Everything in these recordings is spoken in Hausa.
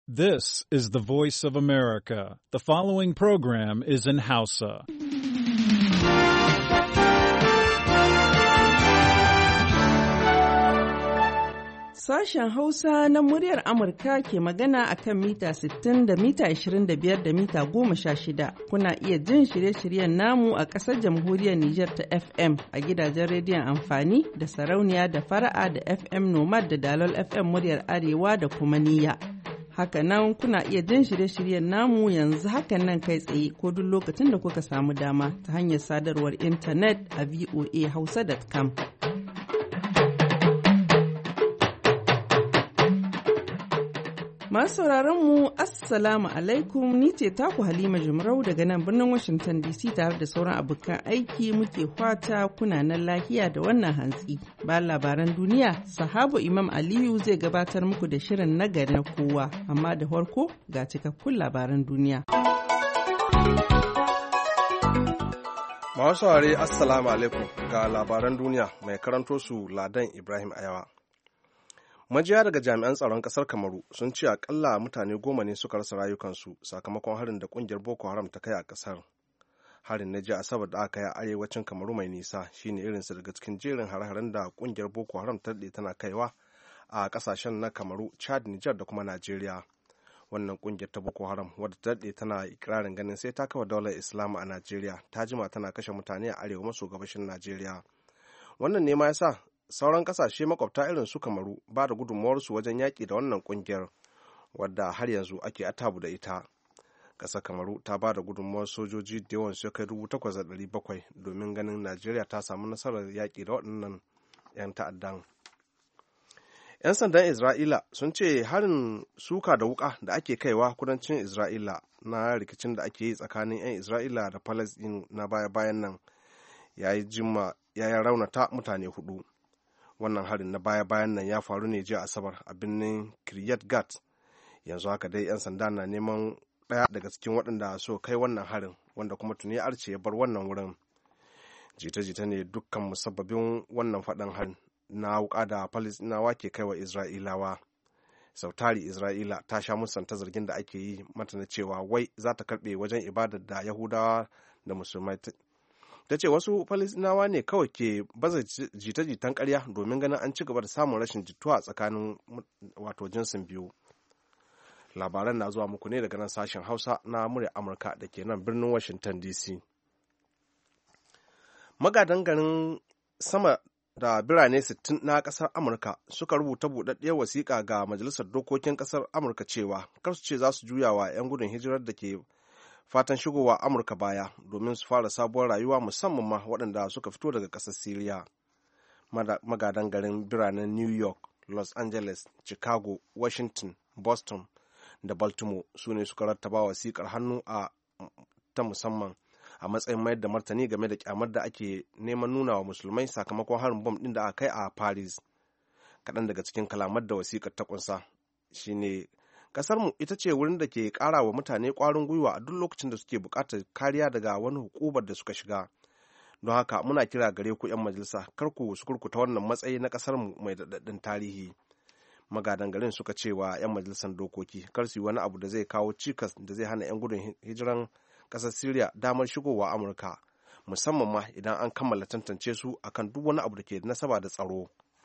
This is the voice of America. The following program is in Hausa. Sashen Hausa na muryar Amurka ke magana a kan mita 60 da mita 25 da mita 16. Kuna iya jin shirye-shiryen namu a ƙasar jamhuriyar Nijar ta FM a gidajen rediyon amfani da sarauniya da fara'a da FM Nomad da Dalol FM muryar Arewa da kuma niyya. Hakanan kuna iya jin shirye-shiryen namu yanzu hakan nan kai tsaye ko duk lokacin da kuka samu dama ta hanyar sadarwar intanet a voahausa.com. Masu sauraron mu Assalamu alaikum, ni ce taku Halima Jumrau daga nan birnin Washington DC tare da sauran abokan aiki muke fata kuna nan lahiya da wannan hantsi. Bayan labaran duniya, Sahabu Imam Aliyu zai gabatar muku da shirin nagari na kowa, amma da farko ga cikakkun labaran duniya. Masu saurare Assalamu alaikum ga labaran duniya mai karanto su Ladan Ibrahim Ayawa. Majiya daga jami'an tsaron kasar Kamaru sun ce akalla mutane 10 ne suka rasa rayukansu sakamakon harin da kungiyar Boko Haram ta kai a kasar. Harin na jiya Asabar da aka yi a arewacin Kamaru mai nisa shine irinsa daga cikin jerin hare-haren da kungiyar Boko Haram ta daɗe tana kaiwa a kasashen na Kamaru, Chad, Nijar da kuma Najeriya. Wannan kungiyar ta Boko Haram wadda ta daɗe tana ikirarin ganin sai ta kafa daular Islam a Najeriya ta jima tana kashe mutane a arewa maso gabashin Najeriya. Wannan ne ma yasa sauran kasashe makwabta irin su Kamaru ba da gudunmawarsu wajen yaƙi da wannan ƙungiyar wadda har yanzu ake atabu da ita. Ƙasar Kamaru ta ba da gudunmawar sojoji da yawan su kai 8,700 domin ganin Najeriya ta samu nasarar yaƙi da waɗannan 'yan ta'addan. 'Yan sandan Isra'ila sun ce harin suka da wuƙa da ake kaiwa kudancin Isra'ila na rikicin da ake yi tsakanin 'yan Isra'ila da Falasɗin na baya-bayan nan ya raunata mutane 4. Wannan harin na baya-bayan nan ya faru ne jiya Asabar a birnin Kiryat Gat. Yanzu haka dai 'yan sanda na neman ɗaya daga cikin waɗanda so kai wannan harin, wanda kuma tuni arce ya bar wannan wurin. Jita-jita ne dukkan musabbabin wannan faɗan harin na wuƙa da Falisɗinawa ke kai wa Isra'ilawa. Sautari Isra'ila ta sha musanta zargin da ake yi mata na cewa wai za ta karɓe wajen ibadar da Yahudawa da Musulmai. Ta ce wasu Falisɗinawa ne kawai ke baza jita-jitan ƙarya domin ganin an ci gaba da samun rashin jituwa tsakanin wato jinsin biyu. Labaran na zuwa muku ne daga nan sashen Hausa na murya Amurka da ke nan birnin Washington DC. Magadan garin sama da birane 60 na ƙasar Amurka suka rubuta buɗaɗɗiyar wasiƙa ga Majalisar Dokokin ƙasar Amurka cewa kar su ce za su juya wa 'yan gudun hijirar da ke fatan shigowa Amurka baya domin su fara sabuwar rayuwa, musamman ma waɗanda suka fito daga ƙasar Siriya. Magadan garin biranen New York, Los Angeles, Chicago, Washington, Boston da Baltimore su ne suka rattaba wasiƙar hannu ta musamman a matsayin mayar da martani game da kyamar da ake neman nuna wa musulmai sakamakon harin bom ɗin da aka kai a Paris. Kaɗan daga cikin kalamar da wasiƙar ta ƙunsa shine ƙasarmu ita ce wurin da ke ƙara wa mutane ƙwarin gwiwa a duk lokacin da suke buƙatar kariya daga wani hukumar da suka shiga. Don haka muna kira gare ku 'yan majalisa kar ku sukurkuta wannan matsayi na ƙasarmu mai daɗaɗɗen tarihi. Magadan garin suka ce wa 'yan majalisar dokoki kar su yi wani abu da zai kawo cikas da zai hana 'yan gudun hijiran ƙasar Siriya damar shigowa Amurka, musamman ma idan an kammala tantance su akan duk wani abu da ke nasaba da tsaro.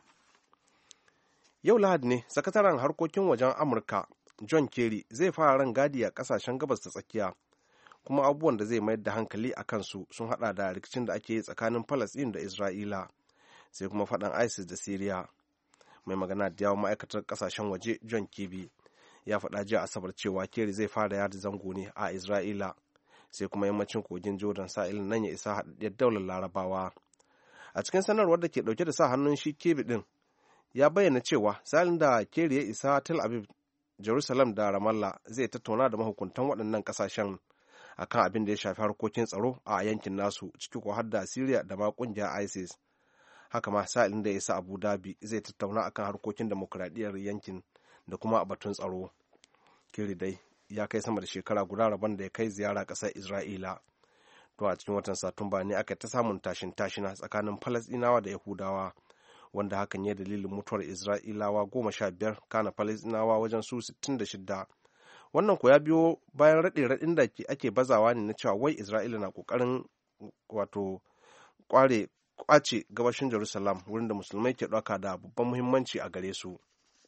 Yau Lahadi ne sakataren harkokin wajen Amurka John Kerry zai fara rangadi a kasashen gabas ta tsakiya, kuma abubuwan da zai mayar da hankali a kansu sun hada da rikicin da ake yi tsakanin Falasɗin da Isra'ila, sai kuma faɗan ISIS da Siriya. Mai magana da yawon ma'aikatar kasashen waje John Kirby ya faɗa jiya Asabar cewa Kerry zai fara yada zango ne a Isra'ila, sai kuma yammacin kogin Jordan sa'ilin nan ya isa haɗaɗɗiyar daular Larabawa. A cikin sanarwar da ke ɗauke da sa hannun shi Kirby ɗin ya bayyana cewa sa'ilin da Kerry ya isa Tel Aviv, Jerusalem da Ramallah zai tattauna da mahukuntan waɗannan ƙasashen akan abin da ya shafi harkokin tsaro a yankin nasu, ciki ko har da Syria da ma ƙungiyar ISIS. Haka ma sa'ilin da ya isa Abu Dhabi zai tattauna akan harkokin demokuraɗiyyar yankin da kuma a batun tsaro. Kerry dai ya kai sama da shekara guda rabon da ya kai ziyara ƙasar Isra'ila. To a cikin watan Satumba ne aka ta samun tashin-tashina tsakanin Falasɗinawa da Yahudawa, wanda hakan ya dalilin mutuwar Isra'ilawa 15, kana Falasɗinawa wajen su 66 wannan ko ya biyo bayan raɗe-raɗin da ake bazawa ne na cewa wai Isra'ila na ƙoƙarin wato kwace gabashin Jerusalem, wurin da musulmai ke ɗauka da babban muhimmanci a gare su.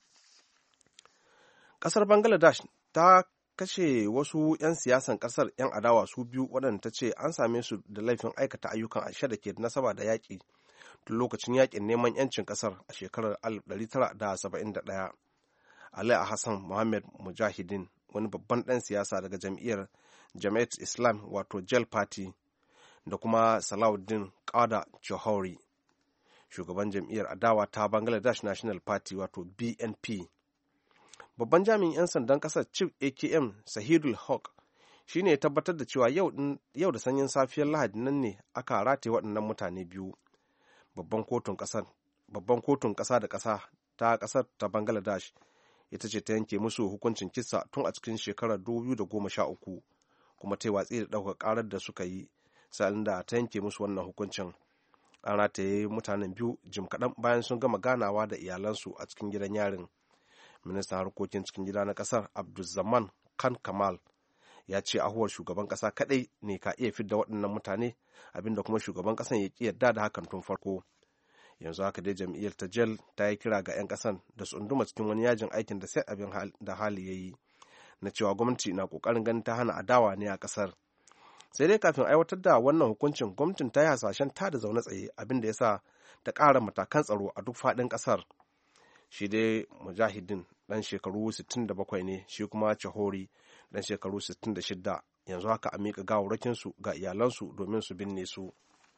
Ƙasar Bangladesh ta kashe wasu 'yan siyasan ƙasar 'yan adawa su biyu waɗanda ta ce an same su da laifin aikata ayyukan ashe da ke nasaba da yaƙi tun lokacin yaƙin neman 'yancin ƙasar a shekarar 1971. Ali Hassan Mohammed Mujahideen, wani babban ɗan siyasa daga jam'iyyar Jama'at Islam wato Jal Party, da kuma Salahuddin Qada Johari, shugaban jam'iyyar adawa ta Bangladesh National Party wato BNP. Babban jami'in 'yan sandan ƙasar Chief AKM Sahidul Haq shi ne ya tabbatar da cewa yau da sanyin safiyar Lahadi nan ne aka rataye waɗannan mutane biyu. Babban kotun ƙasa da ƙasa ta ƙasar ta Bangladesh ita ce ta yanke musu hukuncin kisa tun a cikin shekarar 2013, kuma ta yi watsi da ɗaukar ƙarar da suka yi sa'ilin da ta yanke musu wannan hukuncin. An rataye mutanen biyu jim kaɗan bayan sun gama ganawa da iyalansu a cikin gidan yarin. Ministan harkokin cikin gida na ƙasar Abdulzaman Khan Kamal ya ce ahuwar shugaban ƙasa kaɗai ne ka iya fidda waɗannan mutane, abinda kuma shugaban ƙasan ya ƙi yarda da hakan tun farko. Yanzu haka dai jam'iyyar ta Jel ta yi kira ga 'yan ƙasan da su unduma cikin wani yajin aikin da sai abin da hali ya yi, na cewa gwamnati na ƙoƙarin ganin ta hana adawa ne a ƙasar. Sai dai kafin aiwatar da wannan hukuncin, gwamnatin ta yi hasashen ta da zaune tsaye, abin da ya sa ta ƙara matakan tsaro a duk faɗin ƙasar. Shi dai Mujahideen ɗan shekaru 67 ne, shi kuma Chahori ɗan shekaru 66. Yanzu haka a miƙa gawarwakinsu ga iyalansu domin su binne su.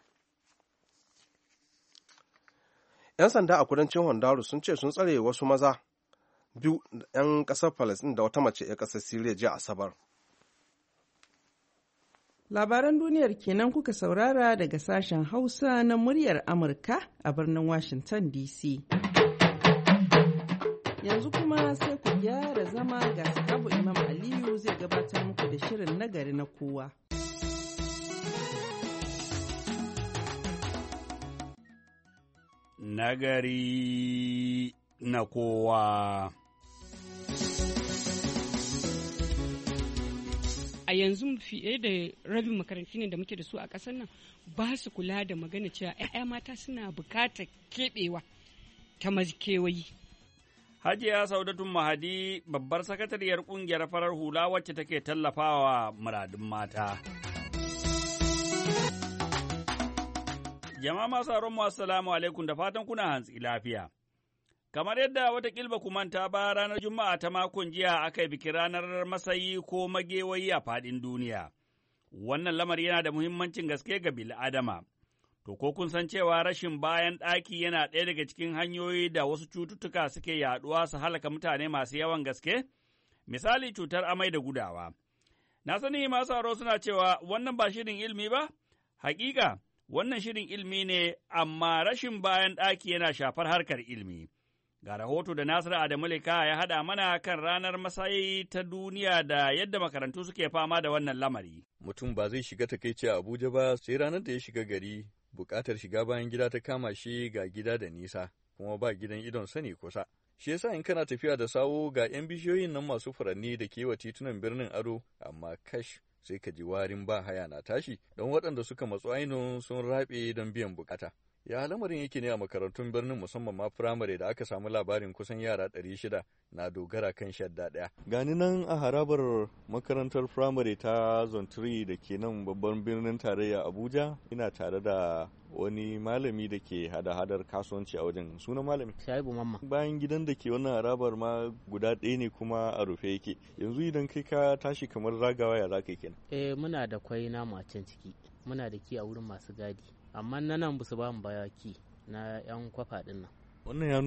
'Yan sanda a kudancin Honduras sun ce sun tsare wasu maza biyu 'yan ƙasar Falasɗin da wata mace 'yan ƙasar Siriya jiya Asabar. Labaran duniyar kenan kuka saurara daga sashen Hausa na muryar Amurka a birnin Washington DC. Yanzu kuma sai ku gyara zama ga sahabu Imam Aliyu zai gabatar muku da shirin nagari na kowa. Nagari na kowa. A yanzu fiye da rabin makarantu ne da muke da su a ƙasar nan ba su kula da magana cewa 'ya'ya mata suna bukatar keɓewa ta makewayi. Hajiya Saudatun Mahadi, babbar sakatariyar ƙungiyar farar hula wacce take tallafawa muradun mata. Jama'a masu mu assalamu alaikum, da fatan kuna hantsi lafiya. Kamar yadda watakil ba ku manta ba, ranar Juma'a ta makon jiya aka yi bikin ranar masayi ko magewayi a faɗin duniya. Wannan lamari yana da muhimmancin gaske ga bil'adama. To, ko kun san cewa rashin bayan ɗaki yana ɗaya daga cikin hanyoyi da wasu cututtuka suke yaɗuwa su halaka mutane masu yawan gaske? Misali cutar amai da gudawa. Na sani masu aro suna cewa wannan ba shirin ilmi ba? Hakika, wannan shirin ilmi ne, amma rashin bayan ɗaki yana shafar harkar ilmi. Ga rahoto da Nasiru Adamu Lika ya haɗa mana kan ranar masayi ta duniya da yadda makarantu suke fama da wannan lamari. Mutum ba zai shiga takaici a Abuja ba sai ranar da ya shiga gari, buƙatar shiga bayan gida ta kama shi, ga gida da nisa, kuma ba gidan idon sani kusa. Shi yasa in kana tafiya da sawo ga 'yan bishiyoyin nan masu furanni da kewa titunan birnin ado, amma kash sai ka ji warin ba haya na tashi don waɗanda suka matsu ainihin sun raɓe don biyan bukata. Ya lamarin yake ne a makarantun birnin, musamman ma firamare da aka samu labarin kusan yara 600 na dogara kan shadda ɗaya. Gani nan a harabar makarantar firamare ta Zontiri da ke nan babban birnin tarayya Abuja, ina tare da wani malami da ke hada-hadar kasuwanci a wajen. Sunan malami? Shaibu Mamma. Bayan gidan da ke wannan harabar ma guda ɗaya ne kuma a rufe yake. Yanzu idan kai ka tashi kamar zagawa ya za ka yi kenan? Muna da kwai namu a can ciki. Muna da ki a wurin masu gadi. Amma na nan ba su ba mu bayaki na 'yan kwafa ɗin nan. Wannan ya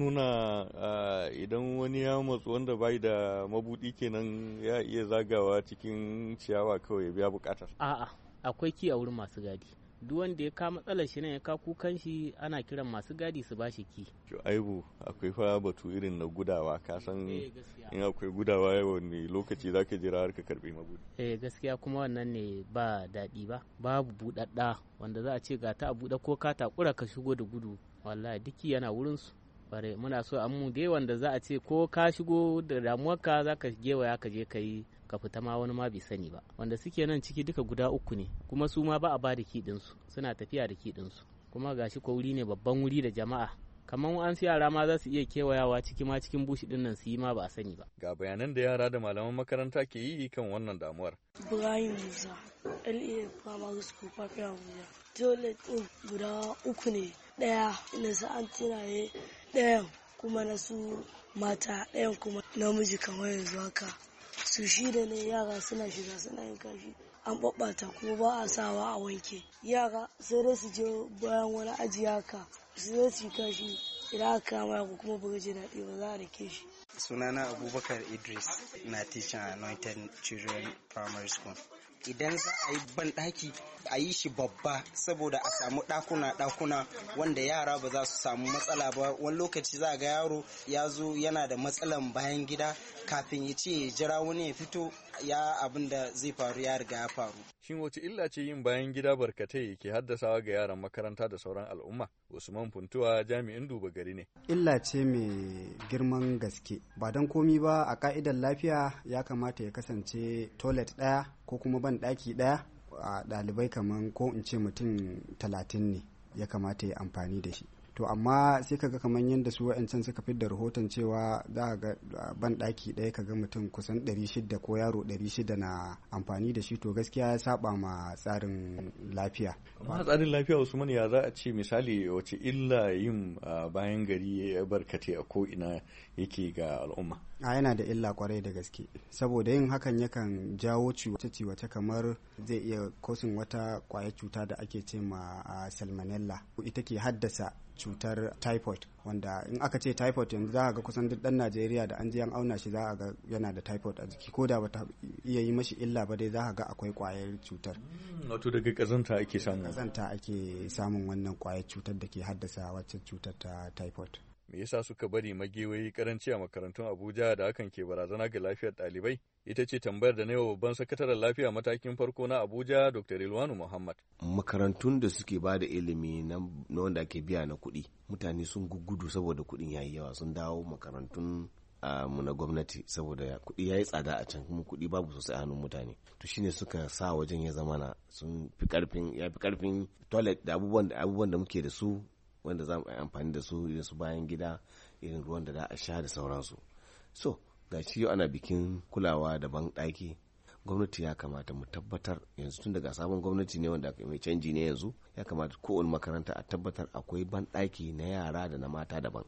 nuna idan wani ya matsu wanda bai da mabudi kenan ya iya zagawa cikin ciyawa kawai ya biya bukatar. A'a, akwai ki a wurin masu gadi. Duk wanda ya ka matsalar shi ne ya ka kukan shi, ana kiran masu gadi su ba shi ki. Aibu, akwai fa batu irin na gudawa, ka san in akwai gudawa wani lokaci zaka jira har ka karbe mabudi. Gaskiya kuma wannan ne ba daɗi ba. Babu buɗaɗɗa wanda za a ce ga ta a buɗe ko ka takura ka shigo da gudu. Wallahi duki yana wurin su. Kware muna so mu dai wanda za a ce ko ka shigo da damuwarka za ka gewaya ka je ka yi ka fita ma wani ma bai sani ba. Wanda suke nan ciki duka guda 3 ne kuma su ma ba a ba da kiɗinsu suna tafiya da kiɗinsu kuma gashi ko wuri ne babban wuri da jama'a. Kamar an yara ma za su iya kewayawa cikin bushi din nan su yi ma ba a sani ba. Ga bayanan da yara da malaman makaranta ke yi kan wannan damuwar. Ibrahim Musa, LA Primary School, Fafiya Abuja. Toilet ɗin guda 3 ne, ɗaya na sa'antina ne, ɗayan kuma na su mata, ɗayan kuma namiji kamar yanzu haka. Su 6 ne yara suna shiga suna yin kashi. An ɓaɓɓata kuma ba a sawa a wanke. Yara sai dai su je bayan wani aji haka. Su zai ci kashi idan aka kama ku kuma ba ji daɗi ba za a rike shi. Sunana Abubakar Idris na teaching Anointed Children Primary School. Idan za a yi banɗaki a yi shi babba saboda a samu ɗakuna wanda yara ba za su samu matsala ba. Wani lokaci za a ga yaro ya zo yana da matsalan bayan gida kafin ya ce ya jira wani ya fito ya abin da zai faru ya riga ya faru. Shin wace illa ce yin bayan gida barkatai ke haddasawa ga yaran makaranta da sauran al'umma? Usman Funtuwa jami'in duba gari ne. Illa ce mai girman gaske. Ba don komi ba a ka'idar lafiya ya kamata ya kasance toilet ɗaya ko kuma ban ɗaki ɗaya a ɗalibai kamar ko in ce mutum 30 ne ya kamata ya amfani da shi. To amma sai kaga kamar yadda su wa'ancan suka da rahoton cewa za ga ban ɗaki ɗaya kaga mutum kusan 600 ko yaro 600 na amfani da shi, to gaskiya ya saba ma tsarin lafiya. Amma tsarin lafiya Usman ya za a ce misali wace illa yin bayan gari ya barkate a ko ina yake ga al'umma? Yana da illa kwarai da gaske saboda yin hakan yakan jawo ciwace kamar zai iya kosin wata kwayar cuta da ake ce ma salmonella, ita ke haddasa cutar typhoid, wanda in aka ce typhoid yanzu za a ga kusan duk dan Najeriya da an je an auna shi za a ga yana da typhoid a jiki, ko da bata iya yi mashi illa ba dai za a ga akwai kwayar cutar. Wato daga kazanta ake samun wannan kwayar cutar da ke haddasa wacce cutar ta typhoid. Me yasa suka bari magewayi karanci a makarantun Abuja da hakan ke barazana ga lafiyar ɗalibai? Ita ce tambayar da na yau babban sakataren lafiya matakin farko na Abuja Dr. Rilwanu Muhammad. Makarantun da suke ba da ilimi na wanda ake biya na kuɗi, mutane sun gugudu saboda kuɗin yayi yawa, sun dawo makarantun mu na gwamnati saboda kuɗi yayi tsada a can kuma kuɗi babu sosai a hannun mutane. To shine suka sa wajen ya zamana sun fi karfin toilet da abubuwan da muke da su wanda za mu yi amfani da su irin su bayan gida, irin ruwan da za a sha da sauransu. So ga shi yau ana bikin kulawa da ban ɗaki. Gwamnati ya kamata mu tabbatar yanzu tun daga sabon gwamnati ne wanda mai canji ne yanzu, ya kamata kowane makaranta a tabbatar akwai ban ɗaki na yara da na mata daban.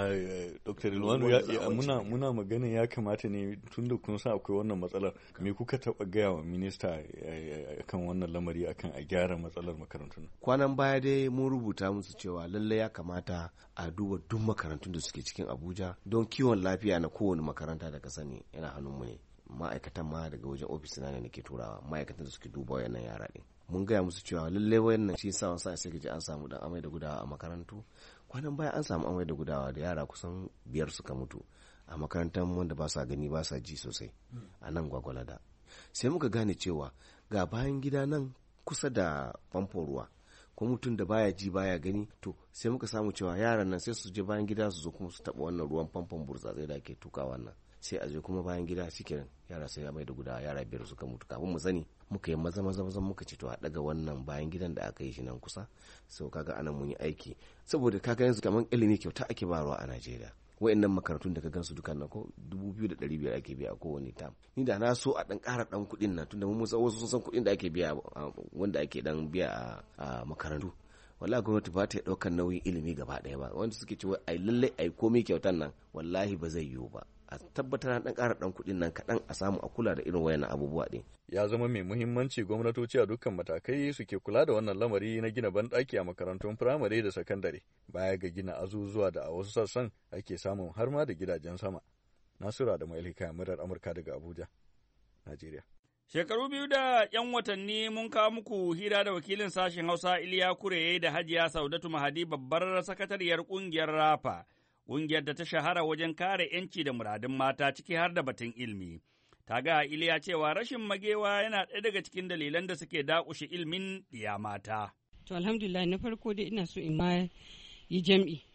Dr. Rilwanu muna magana ya kamata ne tun da kun sa akwai wannan matsalar, me kuka taɓa gaya wa minista kan wannan lamari akan a gyara matsalar makarantun? Kwanan baya dai mun rubuta musu cewa lallai ya kamata a duba duk makarantun da suke cikin Abuja don kiwon lafiya na kowane makaranta da ka sani yana hannunmu ne. Ma'aikatan ma daga wajen ofis na ne nake turawa, ma'aikatan da suke duba wayannan yara ɗin. Mun gaya musu cewa lallai wayannan shi sa wasa sai kaji an samu dan amai da gudawa a makarantu. Kwanan baya an samu amai da gudawa da yara kusan 5 suka mutu a makarantar wanda ba sa gani ba sa ji sosai a nan Gwagwalada. Sai muka gane cewa ga bayan gida nan kusa da famfon ruwa, ko mutum da baya ji baya gani, to sai muka samu cewa yaran nan sai su je bayan gida su zo kuma su taɓa wannan ruwan famfon burtsatsai da ake tukawa nan. Sai a je kuma bayan gida shikenan yara sai ya mai da gudawa, yara 5 suka mutu. Kafin mu sani muka yi maza muka ce to a daga wannan bayan gidan da aka yi shi nan kusa. So kaga anan mun yi aiki saboda kaga yanzu kaman ilimi kyauta ake bayarwa a Najeriya. Wayannan makarantun da ka gansu dukan nan ko 2,500 ake biya a kowane tam. Ni da na so a dan ƙara dan kuɗin nan tunda mun san wasu sun san kuɗin da ake biya wanda ake dan biya a makarantu. Wallahi gwamnati ba ta ɗaukar nauyin ilimi gaba ɗaya ba, wanda suke cewa ai lallai ai komai kyautan nan wallahi ba zai yiwu ba. A tabbatar dan ƙara dan kuɗin nan kaɗan a samu a kula da irin wayannan abubuwa ɗin. Ya zama mai muhimmanci gwamnatoci a dukkan matakai suke kula da wannan lamari na gina banɗaki a makarantun firamare da sakandare, baya ga gina azuzuwa da a wasu sassan ake samun har ma da gidajen sama. Nasura da Mailika, murar Amurka daga Abuja, Najeriya. Shekaru 2 da 'yan watanni mun kawo muku hira da wakilin sashen Hausa Iliya Kureye da Hajiya Saudatu Mahadi, babbar sakatariyar ƙungiyar Rafa, ƙungiyar da ta shahara wajen kare 'yanci da muradun mata ciki har da batun ilimi. Ta ga Iliya cewa rashin magewa yana ɗaya daga cikin dalilan da suke dakushe ilimin ɗiya mata. To alhamdulillah, na farko dai ina so in ma yi jam'i.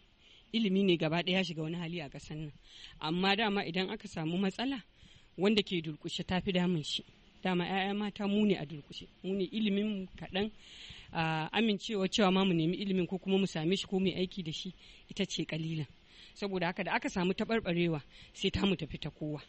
ilimi ne gaba ɗaya shiga wani hali a ƙasar nan, amma dama idan aka samu matsala wanda ke durƙushe ta fi damun shi. Dama 'ya'ya mata mu ne a durƙushe, mu ne ilimin kaɗan, amincewa cewa ma mu nemi ilimin ko kuma mu same shi ko mu aiki da shi ita ce kalilan. Saboda haka da aka samu taɓarɓarewa sai ta mu tafi ta kowa.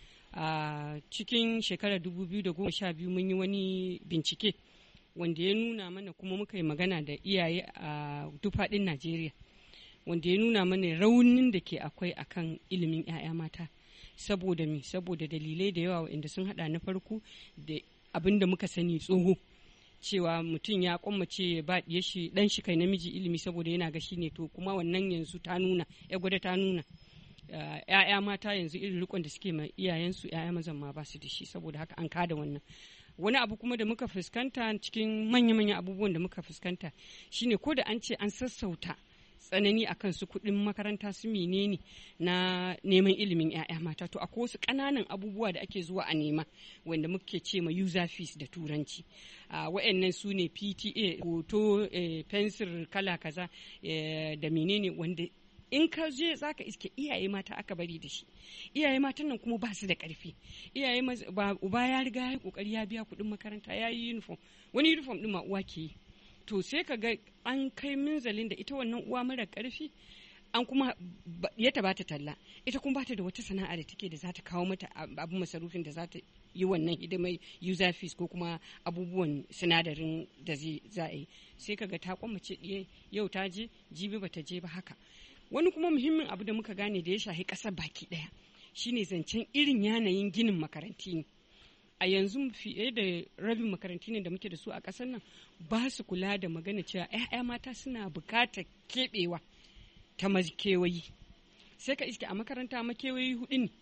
Cikin shekarar 2012 mun yi wani bincike wanda ya nuna mana, kuma muka yi magana da iyaye a duk faɗin Najeriya, wanda ya nuna mana raunin da ke akwai akan ilimin 'ya'ya mata. Saboda me? Saboda dalilai da yawa inda sun hada na farko da abin da muka sani tsoho, cewa mutum ya kwammace ya ba shi dan shi kai namiji ilimi saboda yana ga shi ne, to kuma wannan yanzu ta nuna, ya gwada ta nuna ‘ya'ya mata yanzu irin rikon da suke ma iyayensu ‘ya'ya mazan ma ba su da shi, saboda haka an kada wannan. Wani abu kuma da muka fuskanta cikin manya-manyan abubuwan da muka fuskanta shine ko da an ce an sassauta tsanani a kansu kuɗin makaranta su menene na neman ilimin 'ya'ya mata, to akwai wasu ƙananan abubuwa da ake zuwa a nema wanda muke ce ma user fees da turanci. Wa'annan su ne PTA, hoto, fensir kala kaza da menene, wanda in ka je za ka iske iyaye mata aka bari da shi. Iyaye matan nan kuma ba su da ƙarfi. Uba ya riga ya kokari ya biya kuɗin makaranta, ya yi uniform, wani uniform ɗin ma uwa ke yi. To sai ka ga an kai minzalin da ita wannan uwa mara ƙarfi an kuma ya bata talla, ita kuma bata da wata sana'a da take da za ta kawo mata abin masarufin da za ta yi wannan hidimai user fees ko kuma abubuwan sinadarin da za a yi. Sai ka ga ta kwamace yau ta je jibi bata je ba haka. Wani kuma muhimmin abu da muka gane da ya shahi ƙasar baki ɗaya shine zancen irin yanayin ginin makaranti ne. A yanzu fiye da rabin makarantu ne da muke da su a ƙasar nan ba su kula da magana cewa 'ya'ya mata suna buƙatar keɓewa ta makewayi. Sai ka iske a makaranta makewayi 4 ne,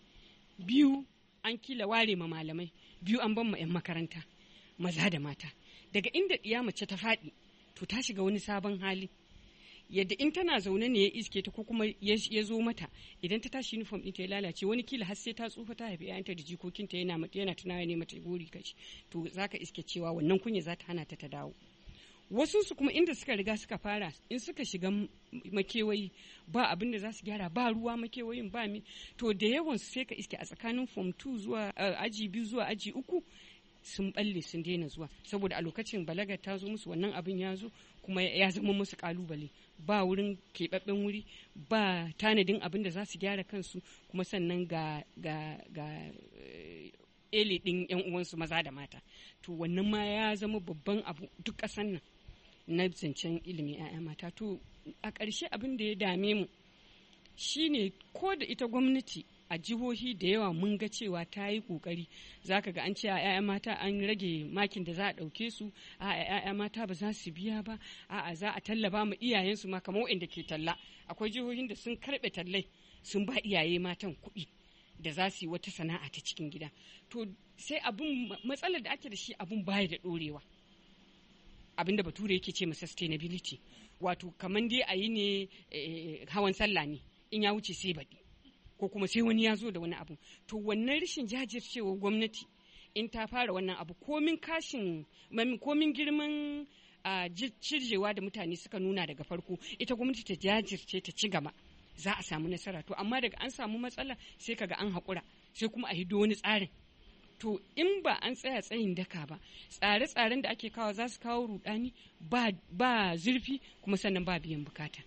2 an kila ware ma malamai, 2 an ban ma 'yan makaranta maza da mata. Daga inda ɗiya mace ta faɗi to ta shiga wani sabon hali, yadda in tana zaune ne ya iske ta ko kuma ya zo mata, idan ta tashi uniform ɗinta ya lalace, wani kila har sai ta tsufa ta haifi ‘ya'yanta da jikokinta yana tunawa ne mata gori kashi, to za ka iske cewa wannan kunya za ta hana ta dawo. Wasu su kuma inda suka riga suka fara, in suka shiga makewayi ba abin da za su gyara, ba ruwa makewayin ba mi, to da yawan su sai ka iske a tsakanin form 2 zuwa aji 2 zuwa aji 3 sun balle sun daina zuwa, saboda a lokacin balagar ta zo musu, wannan abin ya zo kuma ya zama musu kalubale. Ba wurin keɓaɓɓen wuri, ba tanadin abin da za su gyara kansu, kuma sannan ga ele ɗin 'yan uwansu maza da mata. To wannan ma ya zama babban abu duk ƙasan nan na zancen ilimin 'ya'ya mata. To a ƙarshe abin da ya dame mu shine ko da ita gwamnati a jihohi da yawa mun ga cewa ta yi ƙoƙari, za ka ga an ce a 'ya'ya mata an rage makin da za a ɗauke su, a 'ya'ya mata ba za su biya ba, a za a tallaba ma iyayensu ma kamar waɗanda ke talla. Akwai jihohin da sun karɓe tallai sun ba iyaye matan kuɗi da za su yi wata sana'a ta cikin gida. To sai abin matsalar da ake da shi, abin baya da ɗorewa, abin da bature yake ce ma sustainability, wato kamar dai a yi ne hawan sallah ne, in ya wuce sai baɗi ko kuma sai wani ya zo da wani abu. To wannan rashin jajircewa gwamnati in ta fara wannan abu, komin girman cirjewa da mutane suka nuna daga farko, ita gwamnati ta jajirce ta ci gaba, za a samu nasara. To amma daga an samu matsala sai kaga an haƙura, sai kuma a hido wani tsarin. To in ba an tsaya tsayin daka ba, tsare-tsaren da ake kawo za su kawo rudani, ba zurfi, kuma sannan ba biyan bukata.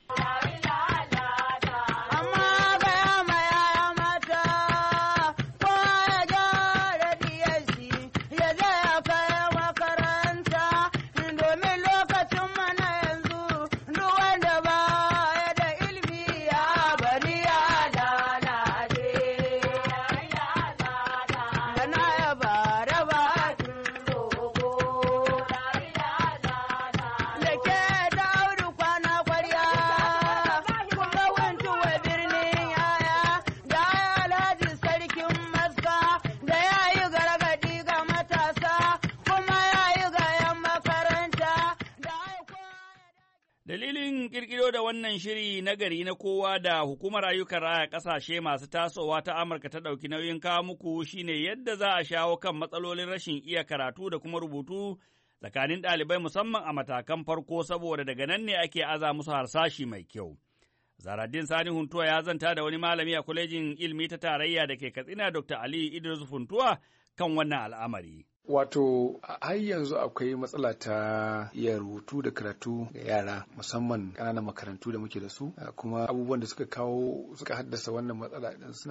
Dalilin ƙirƙiro da wannan shiri na gari na kowa da Hukumar Ayyukan Raya Ƙasashe Masu Tasowa ta Amurka ta ɗauki nauyin kawo muku shine yadda za a shawo kan matsalolin rashin iya karatu da kuma rubutu tsakanin ɗalibai, musamman a matakan farko, saboda daga nan ne ake aza musu harsashi mai kyau. Zahraddeen Sani Huntuwa ya zanta da wani malami a kwalejin ilimi ta tarayya da ke Katsina, Dr. Ali Idris Huntuwa, kan wannan al'amari. Wato har yanzu akwai matsala ta iya rubutu da karatu ga yara, musamman ƙananan makarantu da muke da su, kuma abubuwan da suka haddasa wannan matsala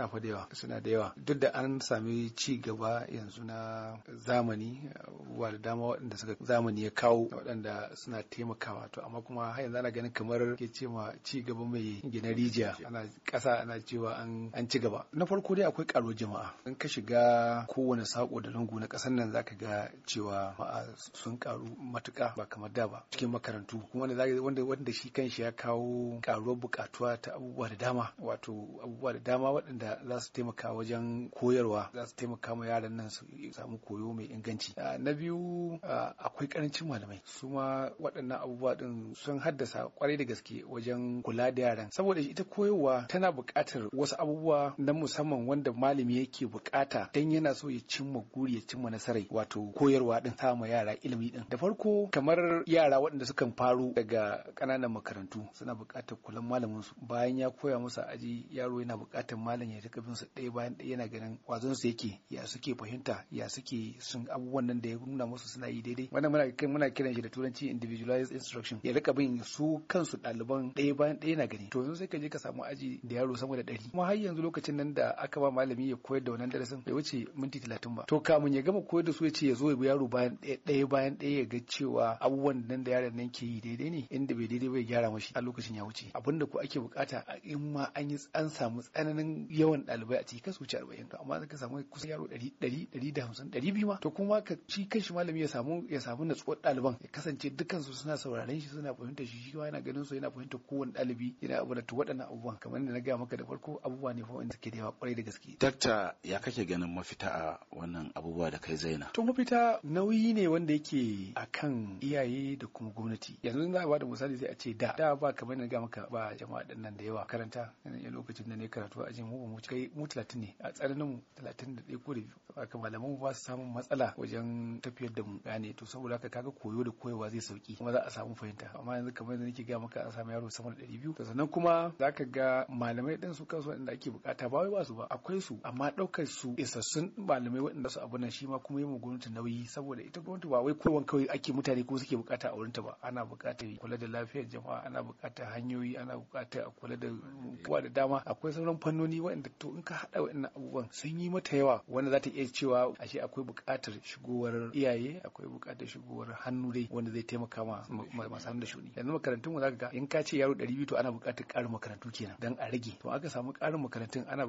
suna da yawa duk da an sami ci gaba yanzu na zamani, abubuwa da dama waɗanda zamani ya kawo waɗanda suna taimakawa, to amma kuma har yanzu ana ganin kamar ke ce ma ci gaba mai gina rijiya, ana ƙasa ana cewa an ci gaba. Na farko dai akwai ƙaruwar jama'a. In ka shiga kowane sako da lungu na ƙasar nan ka ga cewa sun karu matuka ba kamar da ba cikin makarantu, kuma wanda shi kanshi ya kawo karuwar bukatuwa ta abubuwa da dama, wato abubuwa da dama waɗanda za su taimaka wajen koyarwa, za su taimaka ma yaran nan su samu koyo mai inganci. Na biyu akwai karancin malamai, su ma waɗannan abubuwa din sun haddasa kwarai da gaske wajen kula da yaran, saboda ita koyarwa tana buƙatar wasu abubuwa na musamman wanda malami yake buƙata dan yana so ya cimma guri, ya cimma nasarai, wato koyarwa din sa ma yara ilimi din. Da farko kamar yara waɗanda sukan faru daga ƙananan makarantu suna buƙatar kulan malamin su, bayan ya koya musu aji yaro yana buƙatar malam ya rika bin su ɗaya bayan ɗaya, yana ganin wazon su yake, ya suke fahimta, ya suke sun abubuwan nan da ya nuna musu suna yi daidai. Wannan muna kiran shi da turanci individualized instruction, ya rika bin su kansu ɗaliban ɗaya bayan ɗaya yana gani. To yanzu sai ka je ka samu aji da yaro sama da 100, kuma har yanzu lokacin nan da aka ba malami ya koyar da wannan darasin bai wuce minti 30 ba. To kamun ya gama koyar da su ya ce ya zo ya bi yaro bayan ɗaya ya ga cewa abubuwan nan da yaron nan ke yi daidai ne, inda bai daidai bai gyara mashi, a lokacin ya wuce. Abinda ko ake bukata in ma an samu tsananin yawan ɗalibai a ciki kasu wuce 40, to amma zaka samu kusan yaro 100, 150, 200 ma, to kuma ka shi kanshi malami ya samu natsuwar ɗaliban, ya kasance dukansu suna sauraren shi, suna fahimtar shi ma yana ganin su, yana fahimtar kowane ɗalibi, yana abu da to waɗannan abubuwan kamar yadda na gaya maka da farko abubuwa ne fa wanda suke da yawa kwarai da gaske. Dakta, ya kake ganin mafita a wannan abubuwa da kai zaina? To mafita nauyi ne wanda yake akan iyaye da kuma gwamnati. Yanzu za a bada misali sai a ce da ba kamar na ga maka ba jama'a din nan da yawa karanta a lokacin da ne karatu a ajin mu kai mu 30 ne, a tsananin mu 31 ko da biyu, haka malaman mu ba su samun matsala wajen tafiyar da mu gane, to saboda haka kaga koyo da koyarwa zai sauki kuma za a samu fahimta. Amma yanzu kamar da nake ga maka an samu yaro sama da 200, to sannan kuma zaka ga malamai din su kansu wanda ake bukata ba wai ba su ba, akwai su, amma daukar su isassun malamai wanda su abu nan shi ma kuma yi mu gwamnati nauyi, saboda ita gwamnati ba wai kowan kawai ake mutane ko suke bukata a wurinta ba, ana bukatar kula da lafiyar jama'a, ana bukatar hanyoyi, ana bukatar kula da kowa da dama. Akwai sauran fannoni waɗanda to in ka haɗa waɗannan abubuwan sun yi mata yawa, wanda za ta iya cewa ashe akwai bukatar shigowar iyaye, akwai bukatar shigowar hannu dai wanda zai taimaka ma masu hannu da shuni. Yanzu makarantun mu zaka ga in ka ce yaro 200 to ana bukatar ƙarin makarantu kenan dan a rage. To aka samu ƙarin makarantun, ana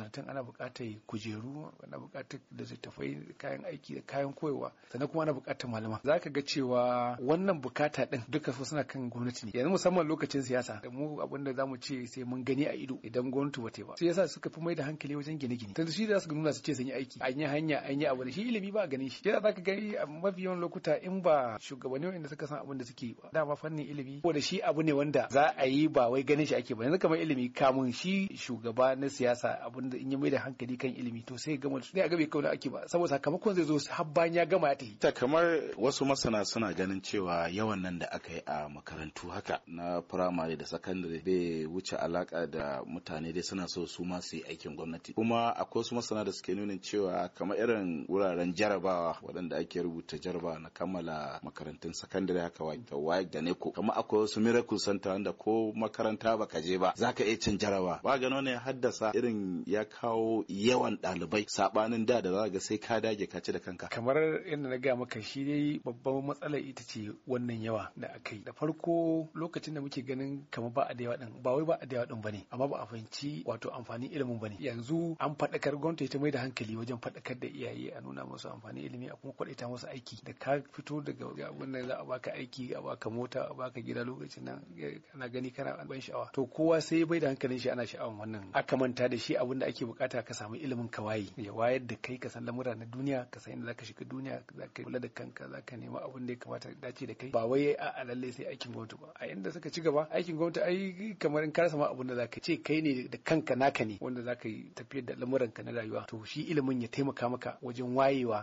bukatar kujeru, ana bukatar da littattafai, kayan aiki da kayan koyarwa, sannan kuma ana bukatar malama. Za ka ga cewa wannan bukata din duka su suna kan gwamnati ne. Yanzu musamman lokacin siyasa da mu abinda zamu ce sai mun gani a ido idan gwamnati ba ta ba. Sai yasa suka fi mai da hankali wajen gine-gine. Tunda shi da su nuna su ce sun yi aiki, an yi hanya, an yi abu da shi ilimi ba a ganin shi. Yasa zaka gani a mafi yawan lokuta in ba shugabanni wanda suka san abin da suke ba. Dama fannin ilimi ko da shi abu ne wanda za a yi ba wai ganin shi ake ba. Yanzu kamar ilimi kamun shi shugaba na siyasa abin da in ya mai da hankali kan ilimi to sai ga sai a ga bai kauna ake ba, saboda sakamakon zai zo har bayan ya gama ya tafi. Ta kamar wasu masana suna ganin cewa yawan nan da aka yi a makarantu haka na firamare da sakandare bai wuce alaka da mutane dai suna so su ma su yi aikin gwamnati. Kuma akwai wasu masana da suke nuna cewa kamar irin wuraren jarabawa waɗanda ake rubuta jarabawa na kammala makarantun sakandare haka da WAEC da NECO, kamar akwai wasu miracle center wanda ko makaranta baka je ba zaka iya cin jarabawa. Ba gano ne haddasa irin ya kawo yawan ɗalibai sabanin da za ga sai ka dage ka ci da kanka. Kamar yadda na ga maka shi dai babban matsalar ita ce wannan yawa da aka yi. Da farko lokacin da muke ganin kamar ba a da yawa din, ba wai ba a da yawa din bane, amma ba a fahimci wato amfanin ilimin bane. Yanzu an faɗakar, gwamnati ta mai da hankali wajen faɗakar da iyaye, a nuna musu amfanin ilimi, a kuma kwaɗaita musu aiki. Da ka fito daga abin da za a baka aiki, a baka mota, a baka gida, lokacin nan kana gani kana ban sha'awa. To kowa sai bai da hankalin shi ana sha'awan wannan. Aka manta da shi abin da ake bukata ka samu ilimin ka waye, ya wayar da kai ka san lamura na duniya, ka san inda zaka shiga duniya, zaka kula da kanka, zaka nema abin da ya kamata dace da kai, ba wai a lalle sai aikin gwamnati ba. A inda suka ci gaba aikin gwamnati ai kamar in ka rasa ma abin da zaka ce kai ne da kanka naka ne wanda zaka yi tafiyar da lamuran ka na rayuwa. To shi ilimin ya taimaka maka wajen wayewa.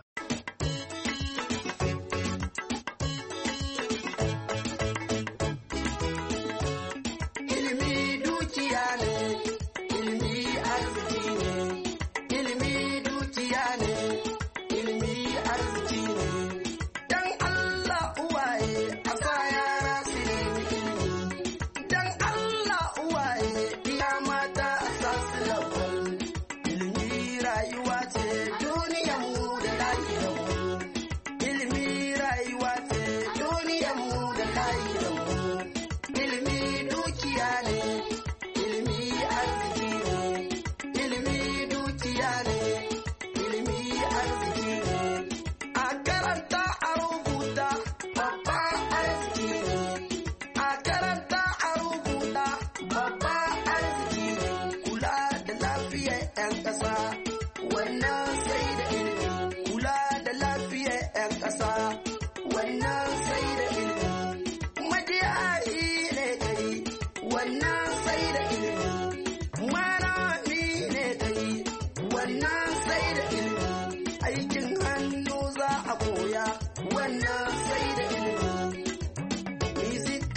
Ilimi dukiya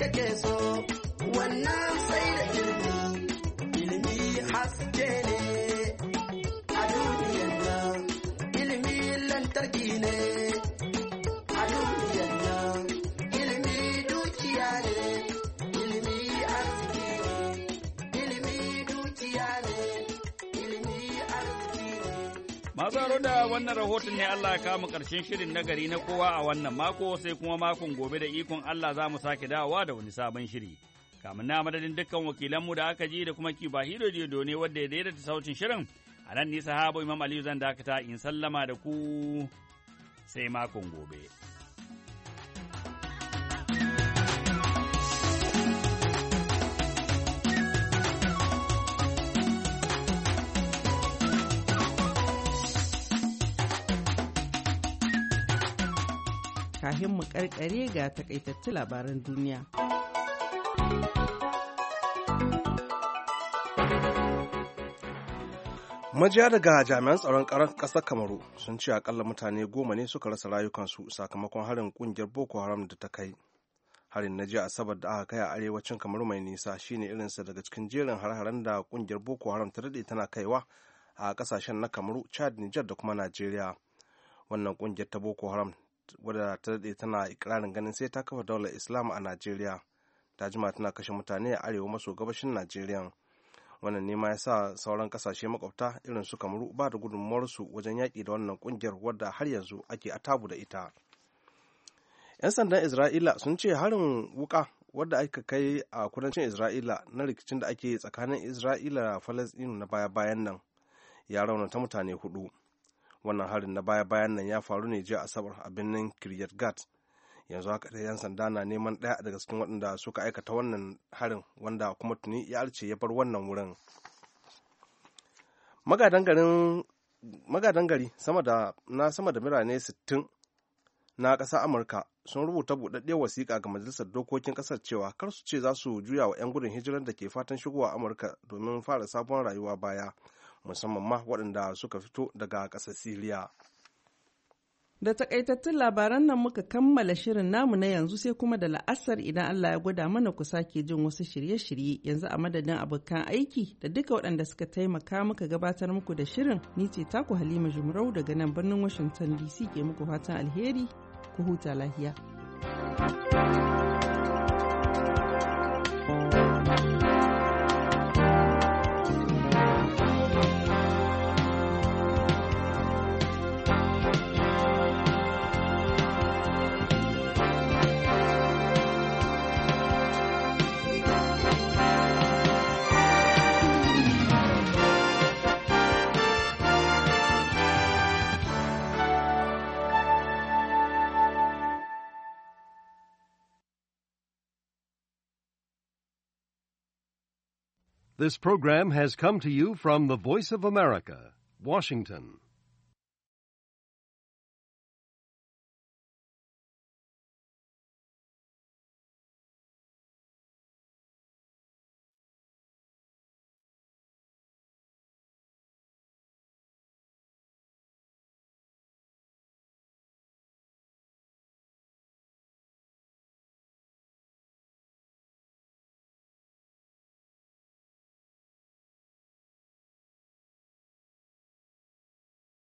nake so wannan sai da ilimi haske ne a duniyan nan, ilimi lantarki ne a duniyan nan, ilimi dukiya ne, ilimi arziki ne, ilimi dukiya ne, ilimi arziki ne. Masu haro da wannan rahoton ne Allah ya kama ƙarshen shirin nagari na kowa a wannan mako, sai kuma makon gobe da ikon Allah za mu sake dawowa da wani sabon shiri. Kamun na madadin dukkan wakilanmu da aka ji da kuma Kiba Hiro Diodo ne wadda ya daidaita sautin shirin, a nan nisa Sahabo Imam Aliyu zan dakata in sallama da ku sai makon gobe. Kahin mu karkare ga takaitattun labaran duniya. Majiya daga jami'an tsaron ƙasar Kamaru sun ce akalla mutane 10 ne suka rasa rayukansu sakamakon harin ƙungiyar Boko Haram da ta kai. Harin na jiya Asabar da aka kai a arewacin Kamaru mai nisa shine irinsa daga cikin jerin har-haren da ƙungiyar Boko Haram ta daɗe tana kaiwa a ƙasashen na Kamaru, Chad, Nijar da kuma Najeriya. Wannan ƙungiyar ta Boko Haram wadda ta daɗe tana ikirarin ganin sai ta kafa daular Islam a Najeriya. Ta jima tana kashe mutane a arewa maso gabashin Najeriya. Wannan ne ma ya sa sauran kasashe makwabta irin su Kamaru ba da gudunmuwarsu wajen yaƙi da wannan ƙungiyar wadda har yanzu ake atabu da ita. 'Yan sandan Isra'ila sun ce harin wuka wadda aka kai a kudancin Isra'ila na rikicin da ake tsakanin Isra'ila da Falasɗinu na baya-bayan nan ya raunata mutane 4. Wannan harin na baya-bayan nan ya faru ne jiya Asabar a birnin Kiryat Gat. Yanzu haka da 'yan sanda na neman ɗaya daga cikin waɗanda suka aikata wannan harin wanda kuma tuni ya arce ya bar wannan wurin. Magadan gari sama da birane 60 na ƙasar Amurka sun rubuta buɗaɗɗiyar wasiƙa ga Majalisar Dokokin ƙasar cewa kar su ce za su juya wa 'yan gudun hijirar da ke fatan shigowa Amurka domin fara sabon rayuwa baya, musamman ma waɗanda suka fito daga ƙasar Siriya. Da takaitattun labaran nan muka kammala shirin namu na yanzu sai kuma da la'asar idan Allah ya gwada mana ku sake jin wasu shirye-shirye yanzu a madadin abokan aiki da duka waɗanda suka taimaka muka gabatar muku da shirin ni ce taku Halima Jumrau daga nan birnin Washington DC ke muku fatan alheri ku huta lahiya. This program has come to you from the Voice of America, Washington.